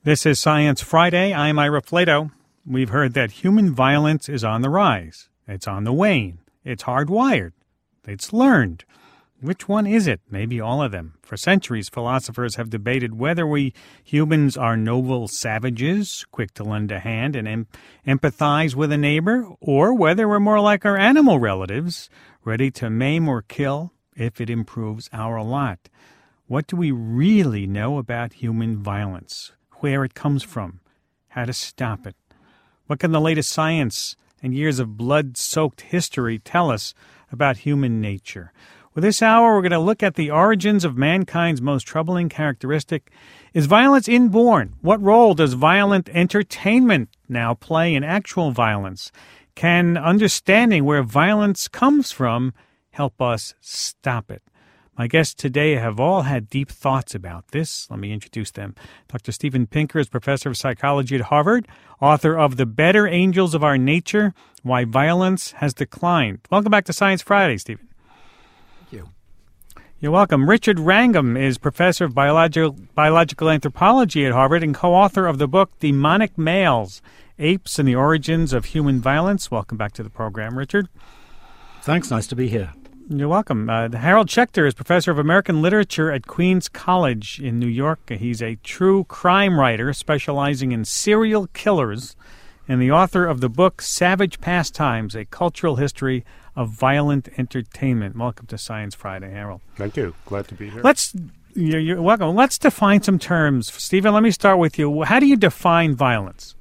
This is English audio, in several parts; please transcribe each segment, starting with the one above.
This is Science Friday. I'm Ira Flato. We've heard that human violence is on the rise. It's on the wane. It's hardwired. It's learned. Which one is it? Maybe all of them. For centuries, philosophers have debated whether we humans are noble savages, quick to lend a hand and empathize with a neighbor, or whether we're more like our animal relatives, ready to maim or kill if it improves our lot. What do we really know about human violence? Where it comes from? How to stop it? What can the latest science and years of blood-soaked history tell us about human nature? Well, this hour, we're going to look at the origins of mankind's most troubling characteristic. Is violence inborn? What role does violent entertainment now play in actual violence? Can understanding where violence comes from help us stop it? My guests today have all had deep thoughts about this. Let me introduce them. Dr. Steven Pinker is professor of psychology at Harvard, author of The Better Angels of Our Nature, Why Violence Has Declined. Welcome back to Science Friday, Steven. Thank you. You're welcome. Richard Wrangham is professor of biological anthropology at Harvard and co-author of the book Demonic Males, Apes and the Origins of Human Violence. Welcome back to the program, Richard. Thanks. Nice to be here. You're welcome. Harold Schechter is professor of American literature at Queens College in New York. He's a true crime writer specializing in serial killers and the author of the book Savage Pastimes, A Cultural History of Violent Entertainment. Welcome to Science Friday, Harold. Thank you. Glad to be here. You're welcome. Let's define some terms. Stephen, let me start with you. How do you define violence?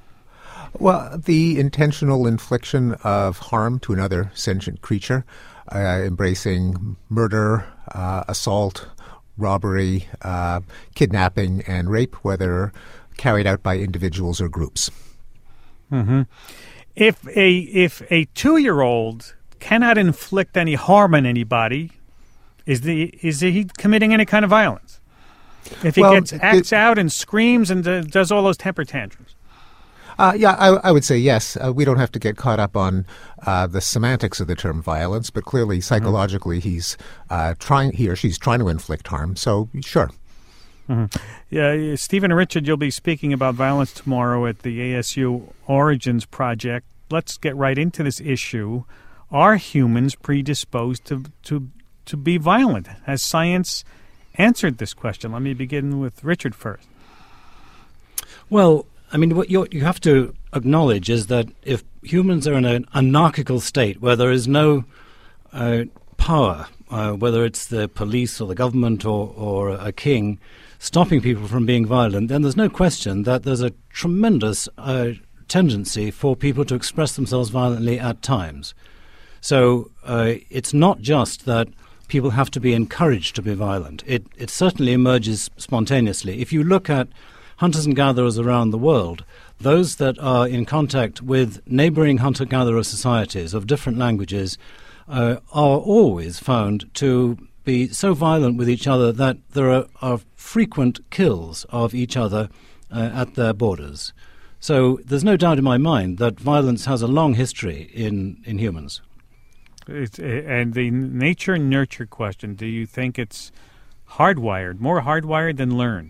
Well, the intentional infliction of harm to another sentient creature, embracing murder, assault, robbery, kidnapping, and rape, whether carried out by individuals or groups. Mm-hmm. If a 2-year-old cannot inflict any harm on anybody, is he committing any kind of violence? If he acts out and screams and does all those temper tantrums? I would say yes. We don't have to get caught up on the semantics of the term violence, but clearly psychologically he or she's trying to inflict harm. So sure. Mm-hmm. Yeah, Stephen and Richard, you'll be speaking about violence tomorrow at the ASU Origins Project. Let's get right into this issue. Are humans predisposed to be violent? Has science answered this question? Let me begin with Richard first. Well, I mean, what you have to acknowledge is that if humans are in an anarchical state where there is no power, whether it's the police or the government or a king, stopping people from being violent, then there's no question that there's a tremendous tendency for people to express themselves violently at times. So it's not just that people have to be encouraged to be violent. It certainly emerges spontaneously. If you look at hunters and gatherers around the world, those that are in contact with neighboring hunter-gatherer societies of different languages are always found to be so violent with each other that there are frequent kills of each other at their borders. So there's no doubt in my mind that violence has a long history in humans. And the nature-nurture question, do you think it's hardwired, more hardwired than learned?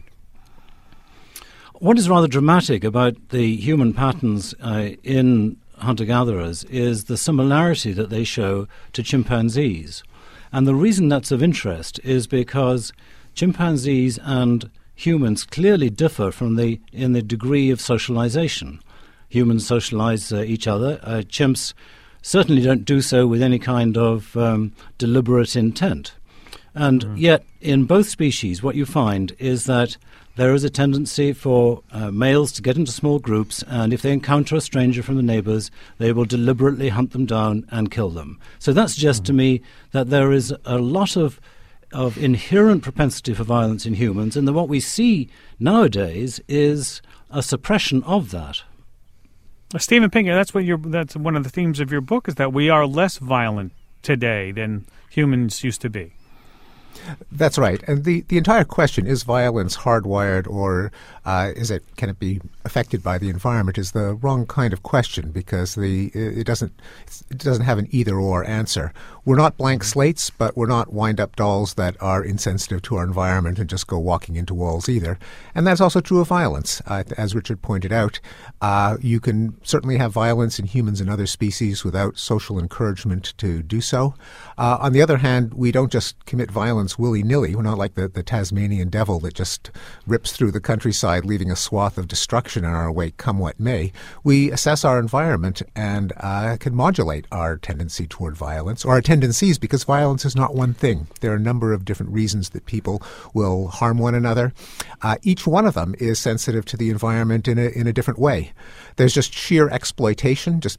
What is rather dramatic about the human patterns in hunter-gatherers is the similarity that they show to chimpanzees. And the reason that's of interest is because chimpanzees and humans clearly differ in the degree of socialization. Humans socialize each other. Chimps certainly don't do so with any kind of deliberate intent. And yet, in both species, what you find is that there is a tendency for males to get into small groups, and if they encounter a stranger from the neighbors, they will deliberately hunt them down and kill them. So that suggests to me that there is a lot of inherent propensity for violence in humans, and that what we see nowadays is a suppression of that. Steven Pinker, that's one of the themes of your book, is that we are less violent today than humans used to be. That's right. And the entire question, is violence hardwired or can it be affected by the environment is the wrong kind of question, because it doesn't have an either or answer. We're not blank slates, but we're not wind-up dolls that are insensitive to our environment and just go walking into walls either. And that's also true of violence. As Richard pointed out, you can certainly have violence in humans and other species without social encouragement to do so. On the other hand, we don't just commit violence willy-nilly. We're not like the Tasmanian devil that just rips through the countryside, leaving a swath of destruction in our wake, come what may. We assess our environment and can modulate our tendency toward violence, or our tendencies, because violence is not one thing. There are a number of different reasons that people will harm one another. Each one of them is sensitive to the environment in a different way. There's just sheer exploitation, just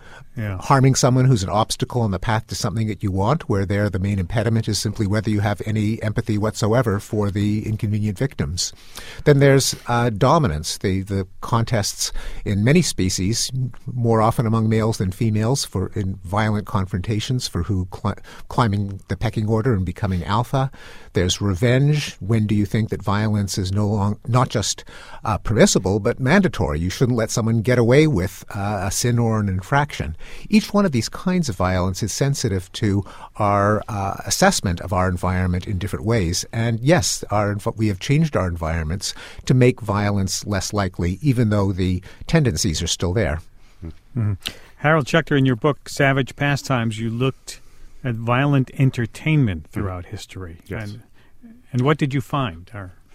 harming someone who's an obstacle on the path to something that you want, where there the main impediment is simply whether you have any empathy whatsoever for the inconvenient victims. Then there's dominance, the contests in many species, more often among males than females, in violent confrontations for who climbing the pecking order and becoming alpha. There's revenge. When do you think that violence is not just permissible, but mandatory? You shouldn't let someone get away with a sin or an infraction. Each one of these kinds of violence is sensitive to our assessment of our environment in different ways. And yes, we have changed our environments to make violence less likely, even though the tendencies are still there. Mm-hmm. Harold Schechter, in your book, Savage Pastimes, you looked at violent entertainment throughout history. Yes. And what did you find?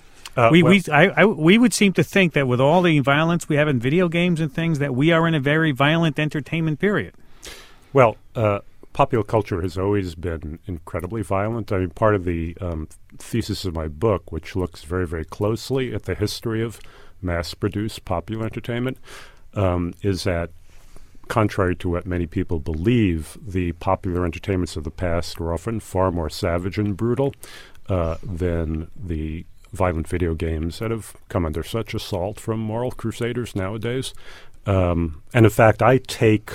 We would seem to think that with all the violence we have in video games and things, that we are in a very violent entertainment period. Well, popular culture has always been incredibly violent. I mean, part of the thesis of my book, which looks very, very closely at the history of mass-produced popular entertainment, is that contrary to what many people believe, the popular entertainments of the past were often far more savage and brutal than the violent video games that have come under such assault from moral crusaders nowadays. And in fact, I take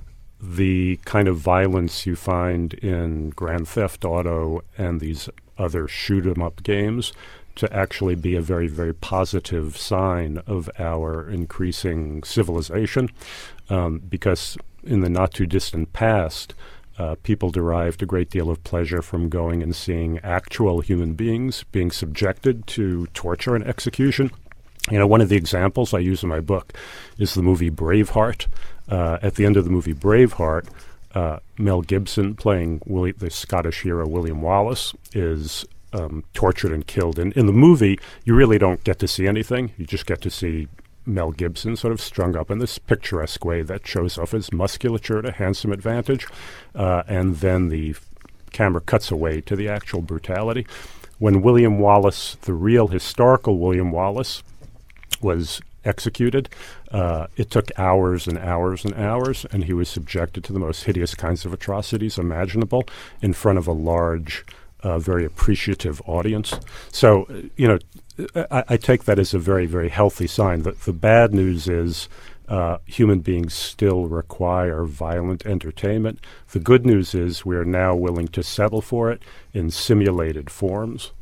the kind of violence you find in Grand Theft Auto and these other shoot-'em-up games to actually be a very, very positive sign of our increasing civilization, because in the not-too-distant past, people derived a great deal of pleasure from going and seeing actual human beings being subjected to torture and execution. You know, one of the examples I use in my book is the movie Braveheart. At the end of the movie Braveheart, Mel Gibson, playing the Scottish hero William Wallace, is tortured and killed. And in the movie, you really don't get to see anything. You just get to see Mel Gibson sort of strung up in this picturesque way that shows off his musculature at a handsome advantage. And then the camera cuts away to the actual brutality. When William Wallace, the real historical William Wallace, was executed, it took hours and hours and hours, and he was subjected to the most hideous kinds of atrocities imaginable in front of a large, very appreciative audience. So, you know, I take that as a very, very healthy sign. The bad news is human beings still require violent entertainment. The good news is we are now willing to settle for it in simulated forms.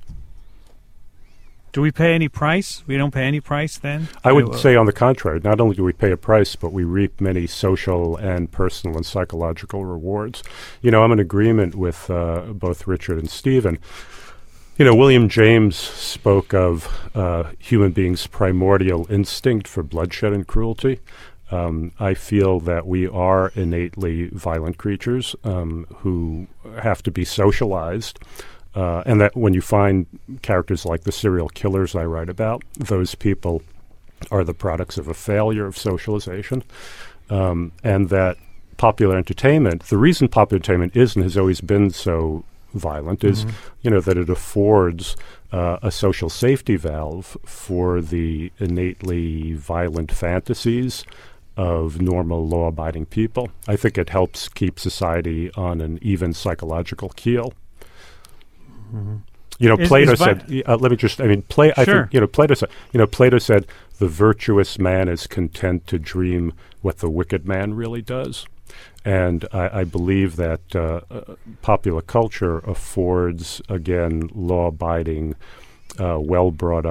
Do we pay any price? We don't pay any price then? I would say on the contrary. Not only do we pay a price, but we reap many social and personal and psychological rewards. You know, I'm in agreement with both Richard and Stephen. You know, William James spoke of human beings' primordial instinct for bloodshed and cruelty. I feel that we are innately violent creatures who have to be socialized. And that when you find characters like the serial killers I write about, those people are the products of a failure of socialization. And that popular entertainment, the reason popular entertainment is and has always been so violent is, you know, that it affords a social safety valve for the innately violent fantasies of normal law-abiding people. I think it helps keep society on an even psychological keel. Mm-hmm. You know, Plato said. Let me just. I mean, I think. You know, Plato said. You know, Plato said the virtuous man is content to dream what the wicked man really does, and I believe that popular culture affords again law-abiding, well brought up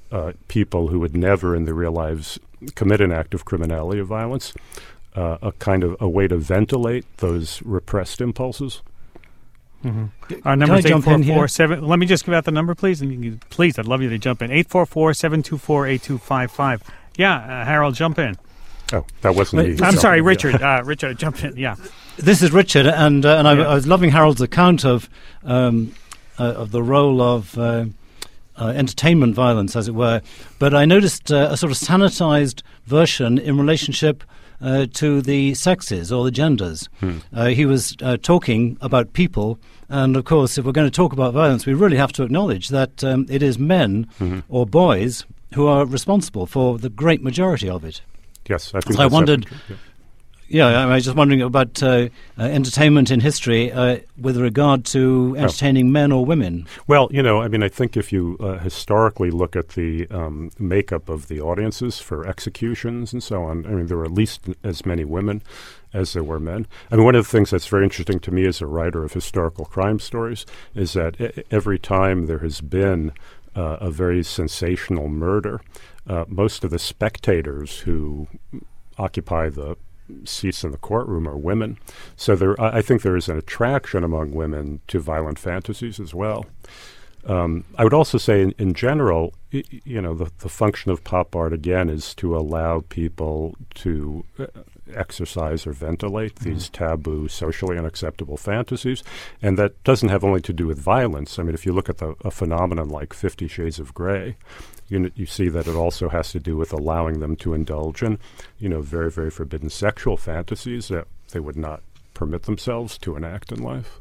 people who would never in their real lives commit an act of criminality or violence, a kind of a way to ventilate those repressed impulses. Our number is 844-7. Let me just give out the number, please. And please, I'd love you to jump in. 844-724-8255. Yeah, Harold, jump in. Oh, that wasn't me. I'm sorry, Richard. Richard, jump in. Yeah. This is Richard, and I was loving Harold's account of the role of entertainment violence, as it were. But I noticed a sort of sanitized version in relationship to the sexes or the genders. He was talking about people, and of course, if we're going to talk about violence, we really have to acknowledge that it is men or boys who are responsible for the great majority of it. Yes, I think so I wondered. I was just wondering about entertainment in history with regard to entertaining men or women. Well, I think if you historically look at the makeup of the audiences for executions and so on, there were at least as many women as there were men. One of the things that's very interesting to me as a writer of historical crime stories is that every time there has been a very sensational murder, most of the spectators who occupy the seats in the courtroom are women. So I think there is an attraction among women to violent fantasies as well. I would also say in general, the function of pop art, again, is to allow people to exercise or ventilate these taboo, socially unacceptable fantasies. And that doesn't have only to do with violence. If you look at a phenomenon like 50 Shades of Grey, you see that it also has to do with allowing them to indulge in, very, very forbidden sexual fantasies that they would not permit themselves to enact in life.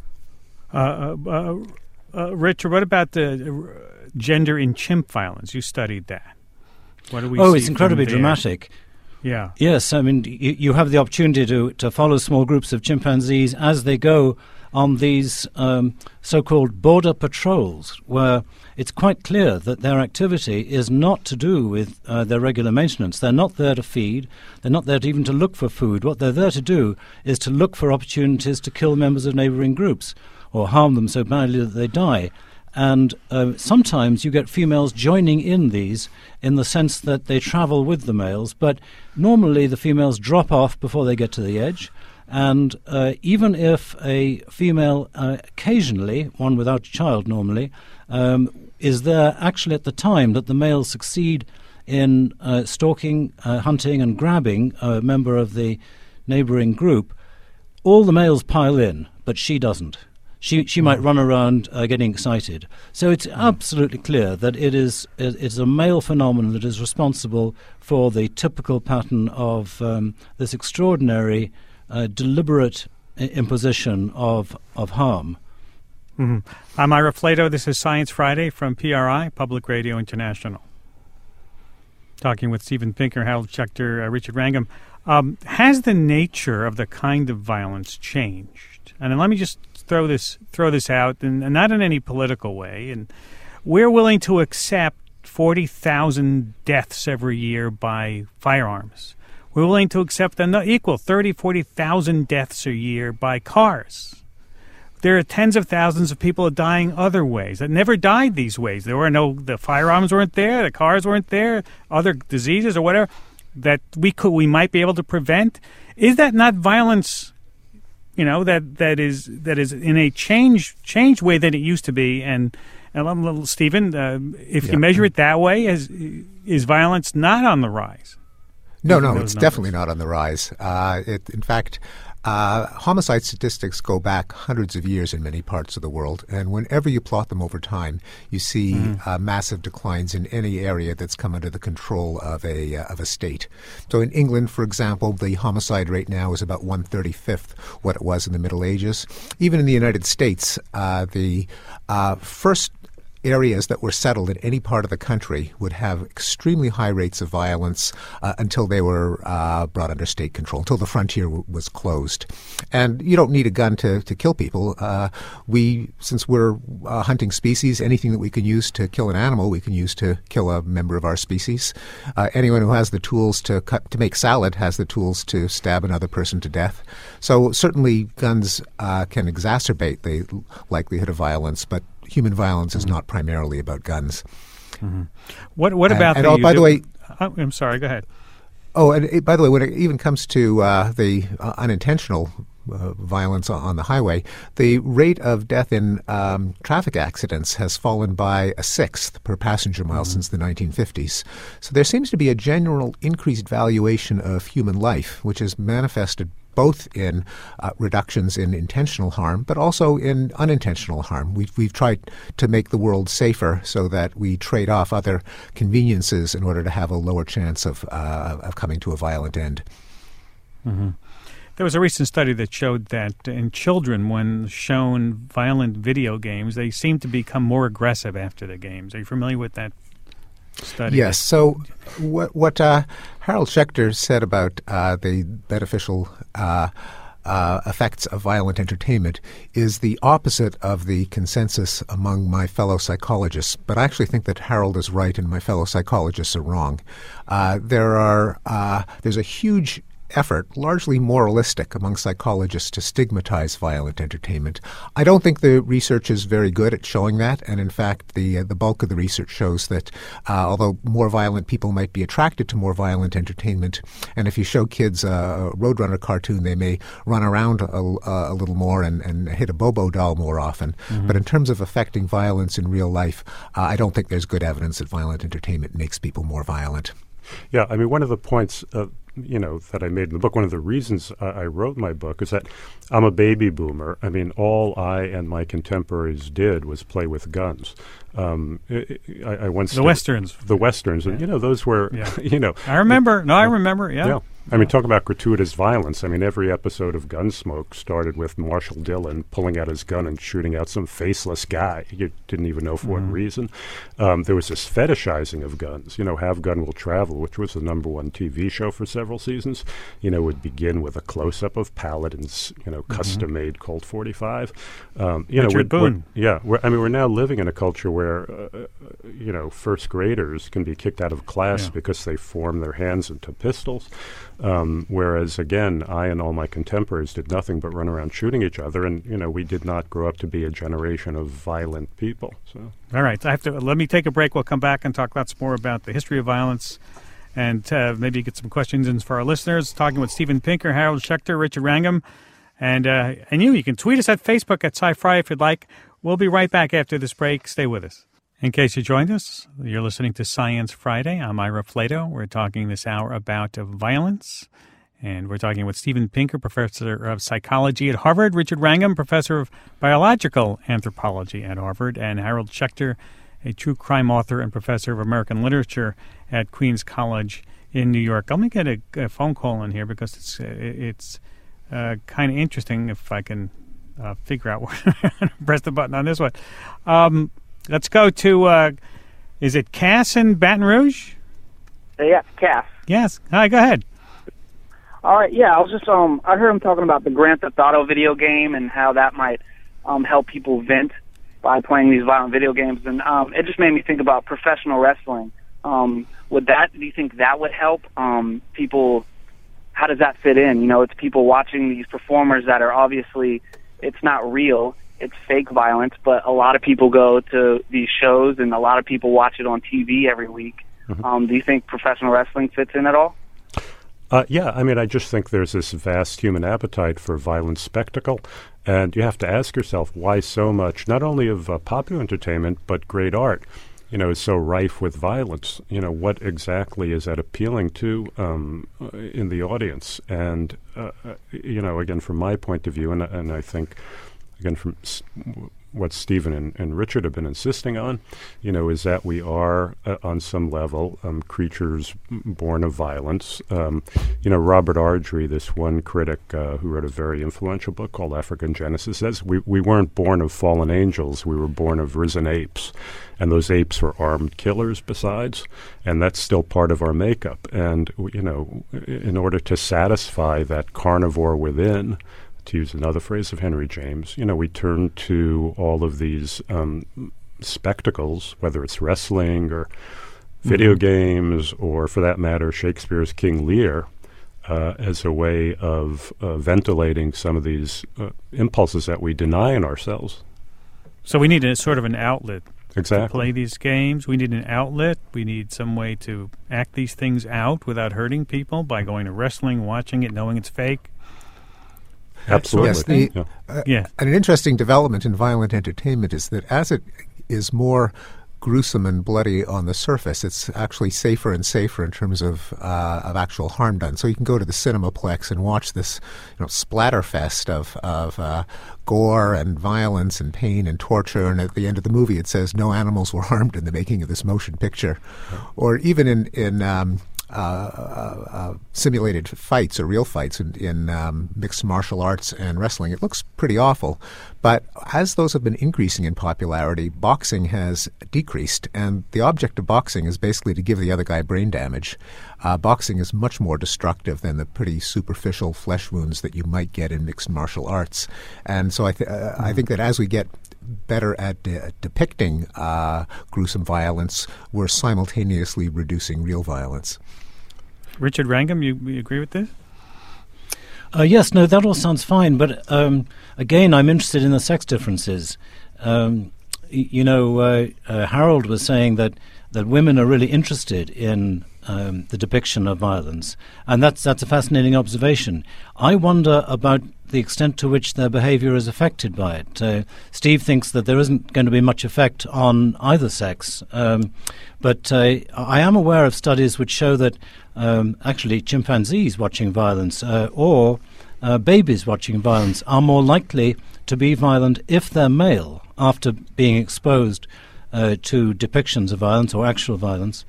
Richard, what about the gender in chimp violence? You studied that. What do we see? Oh, it's incredibly dramatic. Yeah. Yes, you have the opportunity to follow small groups of chimpanzees as they go on these so-called border patrols, where it's quite clear that their activity is not to do with their regular maintenance. They're not there to feed. They're not there even to look for food. What they're there to do is to look for opportunities to kill members of neighboring groups or harm them so badly that they die. And sometimes you get females joining in these in the sense that they travel with the males, but normally the females drop off before they get to the edge. And even if a female, occasionally, one without a child normally, is there actually at the time that the males succeed in stalking, hunting and grabbing a member of the neighbouring group, all the males pile in, but she doesn't. She might run around getting excited. So it's absolutely clear that it's a male phenomenon that is responsible for the typical pattern of this extraordinary deliberate imposition of harm. I'm Ira Flato. This is Science Friday from PRI, Public Radio International. Talking with Steven Pinker, Harold Schechter, Richard Wrangham. Has the nature of the kind of violence changed? And let me just throw this out, and not in any political way. And we're willing to accept 40,000 deaths every year by firearms. We're willing to accept an equal 40,000 deaths a year by cars. There are tens of thousands of people dying other ways that never died these ways. The firearms weren't there, the cars weren't there, other diseases or whatever that we might be able to prevent. Is that not violence? That is in a changed way than it used to be. And Stephen, if you measure it that way, is violence not on the rise? No, it's definitely not on the rise. In fact, homicide statistics go back hundreds of years in many parts of the world, and whenever you plot them over time, you see massive declines in any area that's come under the control of a state. So in England, for example, the homicide rate now is about 1/35th what it was in the Middle Ages. Even in the United States, the first areas that were settled in any part of the country would have extremely high rates of violence until they were brought under state control, until the frontier was closed. And you don't need a gun to kill people. Since we're a hunting species, anything that we can use to kill an animal, we can use to kill a member of our species. Anyone who has the tools to make salad has the tools to stab another person to death. So certainly guns can exacerbate the likelihood of violence, but human violence is not primarily about guns. What about by the way, I'm sorry. Go ahead. Oh, and by the way, when it even comes to the unintentional violence on the highway, the rate of death in traffic accidents has fallen by a sixth per passenger mile since the 1950s. So there seems to be a general increased valuation of human life, which is manifested both in reductions in intentional harm, but also in unintentional harm. We've tried to make the world safer so that we trade off other conveniences in order to have a lower chance of coming to a violent end. Mm-hmm. There was a recent study that showed that in children, when shown violent video games, they seem to become more aggressive after the games. Are you familiar with that study? Yes. So what Harold Schechter said about the beneficial effects of violent entertainment is the opposite of the consensus among my fellow psychologists. But I actually think that Harold is right and my fellow psychologists are wrong. There's a huge effort, largely moralistic, among psychologists to stigmatize violent entertainment. I don't think the research is very good at showing that, and in fact, the bulk of the research shows that although more violent people might be attracted to more violent entertainment, and if you show kids a Roadrunner cartoon, they may run around a little more and hit a Bobo doll more often. Mm-hmm. But in terms of affecting violence in real life, I don't think there's good evidence that violent entertainment makes people more violent. Yeah, I mean, one of the points that I made in the book, one of the reasons I wrote my book is that I'm a baby boomer. I mean, all I and my contemporaries did was play with guns. I once the Westerns, and those were, I remember. I remember. Yeah. I mean, talk about gratuitous violence. I mean, every episode of Gunsmoke started with Marshall Dillon pulling out his gun and shooting out some faceless guy. You didn't even know for what reason. There was this fetishizing of guns. Have Gun Will Travel, which was the #1 TV show for several seasons, would begin with a close-up of Paladin's, custom-made Colt 45. Richard Boone. We're now living in a culture where, first graders can be kicked out of class because they form their hands into pistols. Whereas, again, I and all my contemporaries did nothing but run around shooting each other, and, we did not grow up to be a generation of violent people. So, all right. Let me take a break. We'll come back and talk lots more about the history of violence and maybe get some questions in for our listeners. Talking with Steven Pinker, Harold Schechter, Richard Wrangham, and you can tweet us at Facebook at Sci-Fi if you'd like. We'll be right back after this break. Stay with us. In case you joined us, you're listening to Science Friday. I'm Ira Flato. We're talking this hour about violence, and we're talking with Steven Pinker, professor of psychology at Harvard, Richard Wrangham, professor of biological anthropology at Harvard, and Harold Schechter, a true crime author and professor of American literature at Queens College in New York. Let me get a phone call in here because it's kind of interesting if I can figure out where to press the button on this one. Let's go to, is it Cass in Baton Rouge? Yeah, Cass. Yes. Hi, go ahead. All right, yeah, I was just, I heard him talking about the Grand Theft Auto video game and how that might help people vent by playing these violent video games. And it just made me think about professional wrestling. Do you think that would help people? How does that fit in? It's people watching these performers that are obviously, it's not real. It's fake violence, but a lot of people go to these shows and a lot of people watch it on TV every week. Mm-hmm. Do you think professional wrestling fits in at all? Yeah, I mean, I just think there's this vast human appetite for violent spectacle, and you have to ask yourself why so much, not only of popular entertainment, but great art, is so rife with violence. What exactly is that appealing to in the audience? And, again, from my point of view, and I think, again, from what Stephen and Richard have been insisting on, is that we are, on some level, creatures born of violence. Robert Ardrey, this one critic who wrote a very influential book called African Genesis, says we weren't born of fallen angels, we were born of risen apes. And those apes were armed killers besides, and that's still part of our makeup. And, in order to satisfy that carnivore within, to use another phrase of Henry James, we turn to all of these spectacles, whether it's wrestling or video games or, for that matter, Shakespeare's King Lear, as a way of ventilating some of these impulses that we deny in ourselves. So we need a sort of an outlet Exactly. to play these games. We need an outlet. We need some way to act these things out without hurting people by going to wrestling, watching it, knowing it's fake. Absolutely. Yes. And an interesting development in violent entertainment is that as it is more gruesome and bloody on the surface, it's actually safer and safer in terms of actual harm done. So you can go to the Cinemaplex and watch this, splatterfest of gore and violence and pain and torture, and at the end of the movie it says no animals were harmed in the making of this motion picture. Or even in simulated fights or real fights in mixed martial arts and wrestling, it looks pretty awful. But as those have been increasing in popularity, boxing has decreased, and the object of boxing is basically to give the other guy brain damage. Boxing is much more destructive than the pretty superficial flesh wounds that you might get in mixed martial arts. And so I think that as we get better at depicting gruesome violence, we're simultaneously reducing real violence. Richard Wrangham, you agree with this? Yes, no, that all sounds fine. But again, I'm interested in the sex differences. Harold was saying that women are really interested in the depiction of violence, and that's a fascinating observation. I wonder about the extent to which their behavior is affected by it. Steve thinks that there isn't going to be much effect on either sex, but I am aware of studies which show that actually chimpanzees watching violence or babies watching violence are more likely to be violent if they're male after being exposed to depictions of violence or actual violence,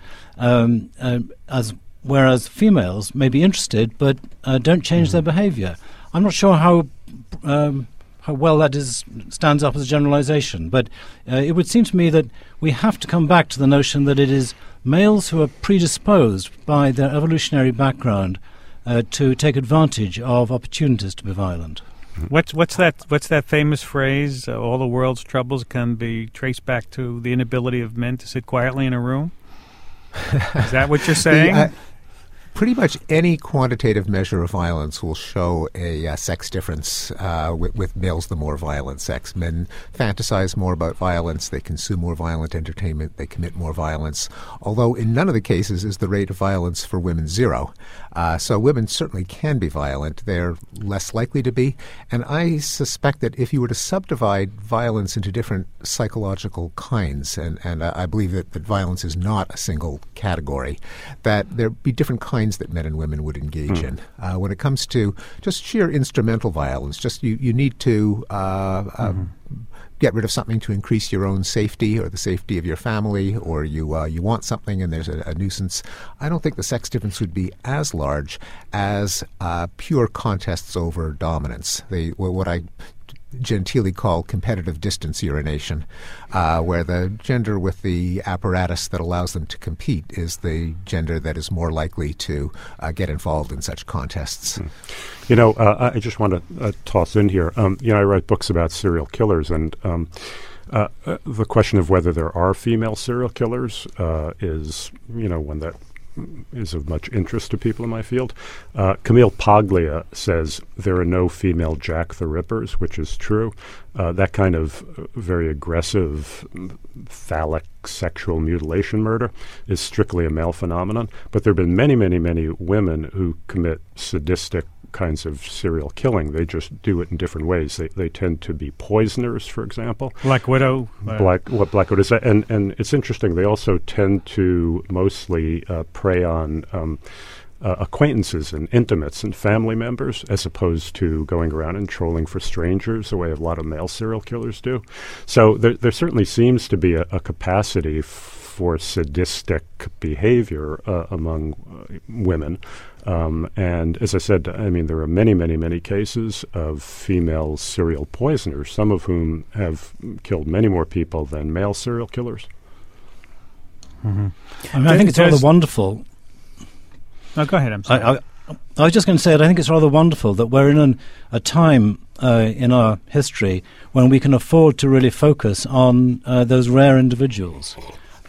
whereas females may be interested but don't change their behavior. I'm not sure how well that stands up as a generalization, but it would seem to me that we have to come back to the notion that it is males who are predisposed by their evolutionary background to take advantage of opportunities to be violent. What's that famous phrase? All the world's troubles can be traced back to the inability of men to sit quietly in a room. Is that what you're saying? Pretty much any quantitative measure of violence will show a sex difference with males, the more violent sex. Men fantasize more about violence, they consume more violent entertainment, they commit more violence, although in none of the cases is the rate of violence for women zero. So women certainly can be violent. They're less likely to be. And I suspect that if you were to subdivide violence into different psychological kinds, and I believe that violence is not a single category, that there'd be different kinds that men and women would engage in. When it comes to just sheer instrumental violence, just you need to get rid of something to increase your own safety or the safety of your family, or you want something and there's a nuisance. I don't think the sex difference would be as large as pure contests over dominance. What I genteelly call competitive distance urination, where the gender with the apparatus that allows them to compete is the gender that is more likely to get involved in such contests. I just want to toss in here. I write books about serial killers, and the question of whether there are female serial killers is, one that is of much interest to people in my field. Camille Paglia says there are no female Jack the Rippers, which is true. That kind of very aggressive phallic sexual mutilation murder is strictly a male phenomenon. But there have been many, many, many women who commit sadistic kinds of serial killing. They just do it in different ways. They tend to be poisoners, for example. Black Widow. Black Widow is, and it's interesting. They also tend to mostly prey on acquaintances and intimates and family members, as opposed to going around and trolling for strangers, the way a lot of male serial killers do. So there certainly seems to be a capacity for sadistic behavior among women. And as I said, there are many, many, many cases of female serial poisoners, some of whom have killed many more people than male serial killers. Mm-hmm. I think it's rather wonderful. No, go ahead. I'm sorry. I was just going to say that I think it's rather wonderful that we're in a time in our history when we can afford to really focus on those rare individuals.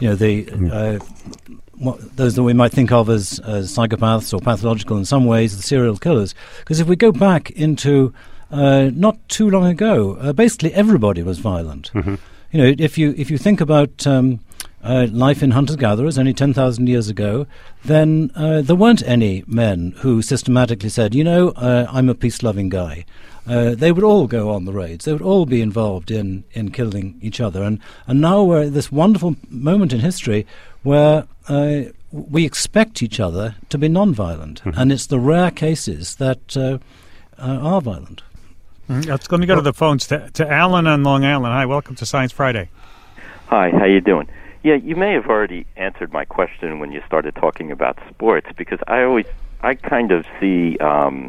Those that we might think of as psychopaths or pathological in some ways, the serial killers. Because if we go back into not too long ago, basically everybody was violent. Mm-hmm. if you think about life in hunter-gatherers only 10,000 years ago, then there weren't any men who systematically said, I'm a peace-loving guy. They would all go on the raids. They would all be involved in killing each other. And now we're at this wonderful moment in history where we expect each other to be non-violent. Mm-hmm. And it's the rare cases that are violent. Mm-hmm. Let me go to the phones to Alan on Long Island. Hi, welcome to Science Friday. Hi, how you doing? Yeah, you may have already answered my question when you started talking about sports, because I kind of see,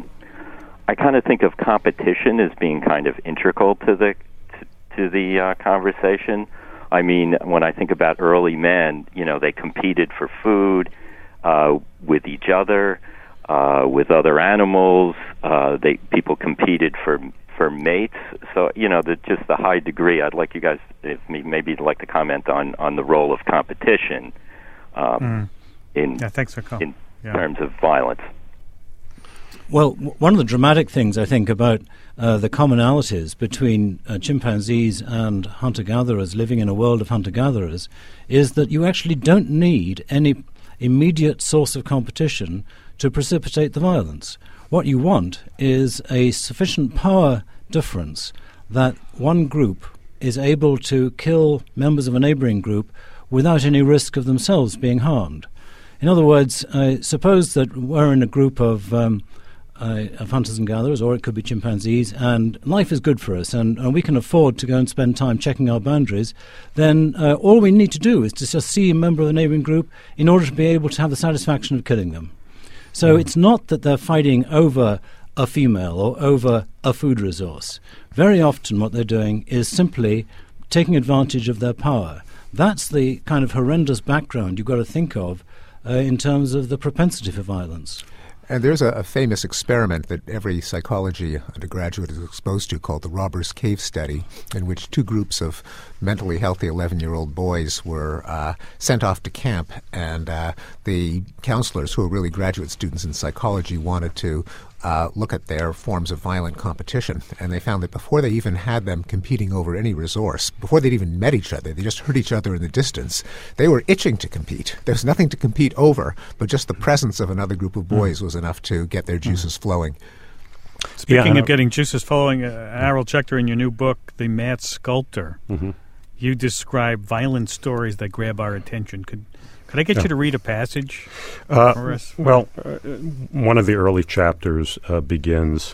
I kind of think of competition as being kind of integral to the conversation. I mean, when I think about early men, they competed for food with each other, with other animals. People competed for mates. So, just the high degree. I'd like you guys, maybe you'd like to comment on the role of competition thanks for calling. In terms of violence. Well, one of the dramatic things, I think, about the commonalities between chimpanzees and hunter-gatherers living in a world of hunter-gatherers is that you actually don't need any immediate source of competition to precipitate the violence. What you want is a sufficient power difference that one group is able to kill members of a neighboring group without any risk of themselves being harmed. In other words, suppose that we're in a group of hunters and gatherers, or it could be chimpanzees, and life is good for us, and we can afford to go and spend time checking our boundaries, then all we need to do is to just see a member of the neighboring group in order to be able to have the satisfaction of killing them. So it's not that they're fighting over a female or over a food resource. Very often what they're doing is simply taking advantage of their power. That's the kind of horrendous background you've got to think of in terms of the propensity for violence. And there's a famous experiment that every psychology undergraduate is exposed to called the Robbers Cave Study, in which two groups of mentally healthy 11-year-old boys were sent off to camp, and the counselors, who are really graduate students in psychology, wanted to look at their forms of violent competition. And they found that before they even had them competing over any resource, before they'd even met each other, they just heard each other in the distance, they were itching to compete. There was nothing to compete over, but just the presence of another group of boys was enough to get their juices flowing. Speaking of getting juices flowing, Harold Schechter, in your new book, The Mad Sculptor, you describe violent stories that grab our attention. Could I get you to read a passage for us? Well, one of the early chapters begins,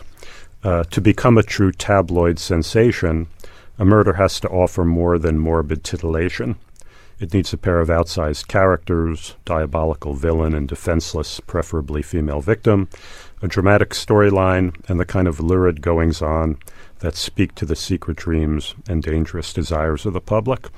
to become a true tabloid sensation, a murder has to offer more than morbid titillation. It needs a pair of outsized characters, diabolical villain and defenseless, preferably female victim, a dramatic storyline, and the kind of lurid goings-on that speak to the secret dreams and dangerous desires of the public.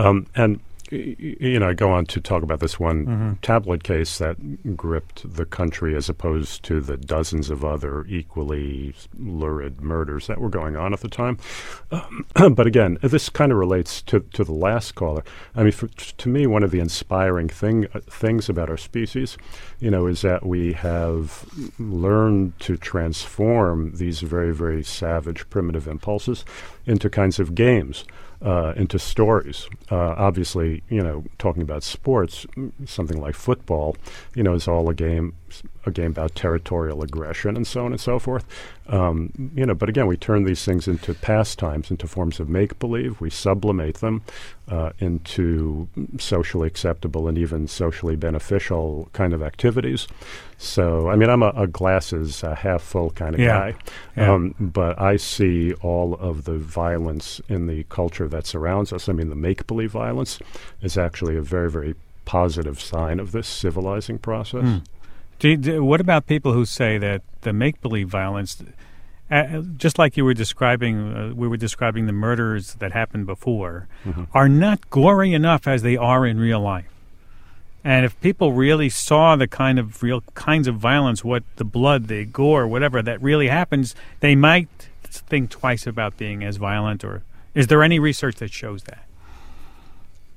I go on to talk about this one tabloid case that gripped the country as opposed to the dozens of other equally lurid murders that were going on at the time. But again, this kind of relates to the last caller. I mean, to me, one of the inspiring things about our species, is that we have learned to transform these very, very savage, primitive impulses into kinds of games. Into stories. Obviously, talking about sports, something like football, is all a game about territorial aggression and so on and so forth. But again, we turn these things into pastimes, into forms of make-believe. We sublimate them into socially acceptable and even socially beneficial kind of activities. So, I mean, I'm a glasses half full kind of guy, but I see all of the violence in the culture that surrounds us. I mean, the make-believe violence is actually a very, very positive sign of this civilizing process. What about people who say that the make-believe violence, just like you were describing, we were describing the murders that happened before, are not gory enough as they are in real life? And if people really saw the kind of real kinds of violence, what the blood, the gore, whatever that really happens, they might think twice about being as violent. Or is there any research that shows that?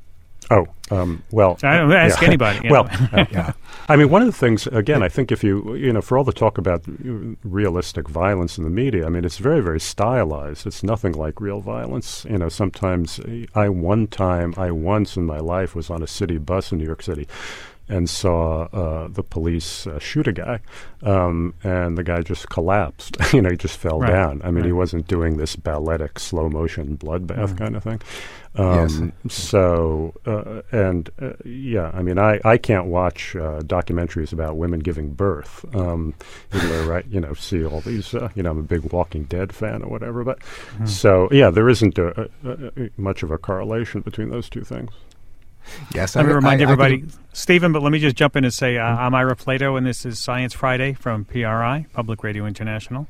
Well, I don't ask anybody. Well, I mean, one of the things, again, I think if for all the talk about realistic violence in the media, I mean, it's very, very stylized. It's nothing like real violence. Sometimes I once in my life was on a city bus in New York City and saw the police shoot a guy, and the guy just collapsed. He just fell down. I mean, he wasn't doing this balletic slow motion bloodbath kind of thing. Yes. So, I mean, I can't watch documentaries about women giving birth, even though, see all these, I'm a big Walking Dead fan or whatever. But so, there isn't much of a correlation between those two things. Yes, let me remind everybody, Stephen, but let me just jump in and say I'm Ira Flatow, and this is Science Friday from PRI, Public Radio International.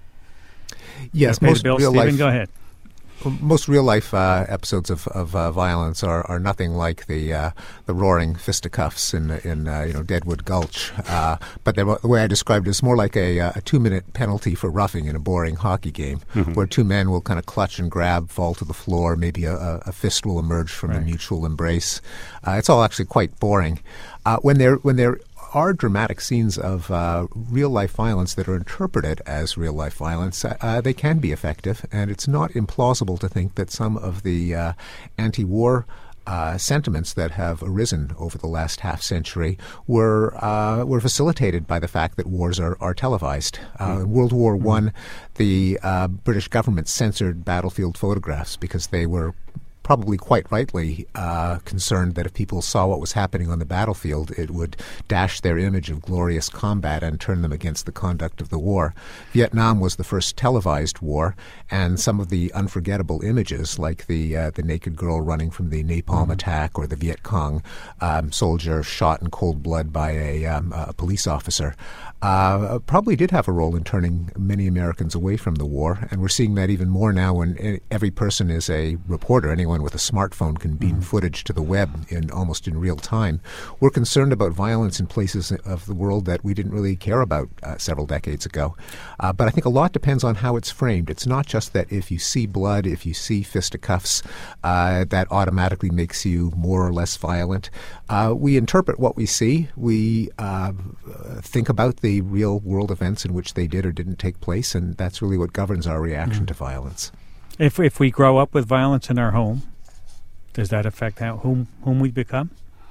Yes, most real Stephen, life. Go ahead. Most real-life episodes of violence are nothing like the roaring fisticuffs in Deadwood Gulch. But the way I described it is more like a 2-minute penalty for roughing in a boring hockey game, where two men will kind of clutch and grab, fall to the floor. Maybe a fist will emerge from a mutual embrace. It's all actually quite boring. When there are dramatic scenes of real-life violence that are interpreted as real-life violence, they can be effective, and it's not implausible to think that some of the anti-war sentiments that have arisen over the last half-century were facilitated by the fact that wars are televised. In World War I, the British government censored battlefield photographs because they were probably quite rightly concerned that if people saw what was happening on the battlefield, it would dash their image of glorious combat and turn them against the conduct of the war. Vietnam was the first televised war, and some of the unforgettable images, like the naked girl running from the napalm attack or the Viet Cong soldier shot in cold blood by a police officer, probably did have a role in turning many Americans away from the war. And we're seeing that even more now when every person is a reporter. Anyone with a smartphone can beam footage to the web almost in real time. We're concerned about violence in places of the world that we didn't really care about several decades ago. But I think a lot depends on how it's framed. It's not just that if you see blood, if you see fisticuffs, that automatically makes you more or less violent. We interpret what we see. We think about the real world events in which they did or didn't take place, and that's really what governs our reaction to violence. If we grow up with violence in our home, does that affect whom we become?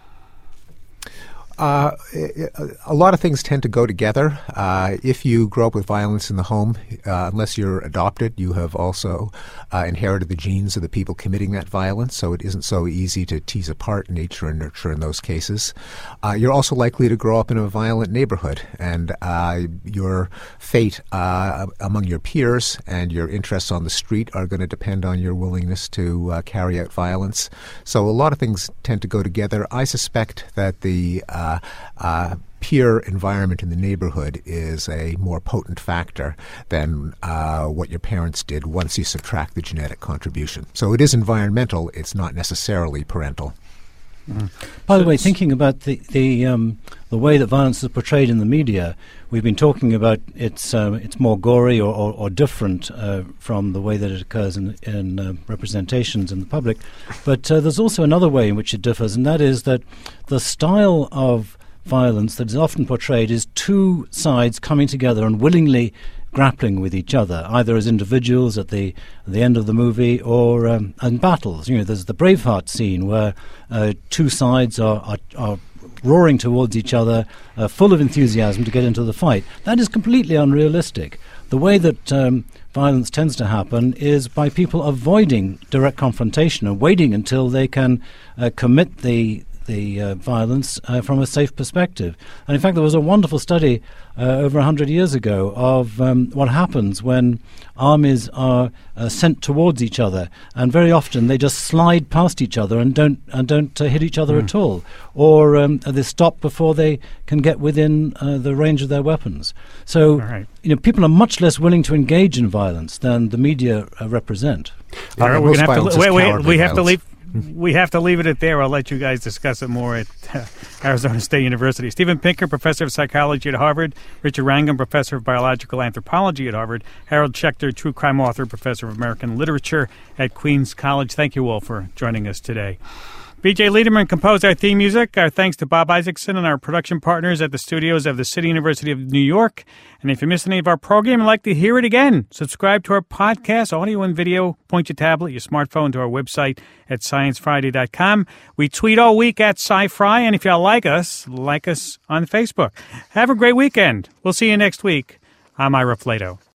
A lot of things tend to go together. If you grow up with violence in the home, unless you're adopted, you have also inherited the genes of the people committing that violence, so it isn't so easy to tease apart nature and nurture in those cases. You're also likely to grow up in a violent neighborhood, and your fate among your peers and your interests on the street are going to depend on your willingness to carry out violence. So a lot of things tend to go together. I suspect that the peer environment in the neighborhood is a more potent factor than what your parents did once you subtract the genetic contribution. So it is environmental, it's not necessarily parental. By the way, thinking about the way that violence is portrayed in the media, we've been talking about it's more gory or different from the way that it occurs in representations in the public. But there's also another way in which it differs, and that is that the style of violence that is often portrayed is two sides coming together and willingly grappling with each other, either as individuals at the end of the movie or in battles. There's the Braveheart scene where two sides are roaring towards each other, full of enthusiasm to get into the fight. That is completely unrealistic. The way that violence tends to happen is by people avoiding direct confrontation and waiting until they can commit the violence from a safe perspective. And in fact, there was a wonderful study over 100 years ago of what happens when armies are sent towards each other, and very often they just slide past each other and don't hit each other at all, or they stop before they can get within the range of their weapons. So, people are much less willing to engage in violence than the media represent. We have to leave it at there. I'll let you guys discuss it more at Arizona State University. Stephen Pinker, professor of psychology at Harvard. Richard Wrangham, professor of biological anthropology at Harvard. Harold Schechter, true crime author, professor of American literature at Queens College. Thank you all for joining us today. B.J. Liederman composed our theme music. Our thanks to Bob Isaacson and our production partners at the studios of the City University of New York. And if you missed any of our program and like to hear it again, subscribe to our podcast, audio and video. Point your tablet, your smartphone to our website at sciencefriday.com. We tweet all week at SciFri, and if you like us on Facebook. Have a great weekend. We'll see you next week. I'm Ira Flato.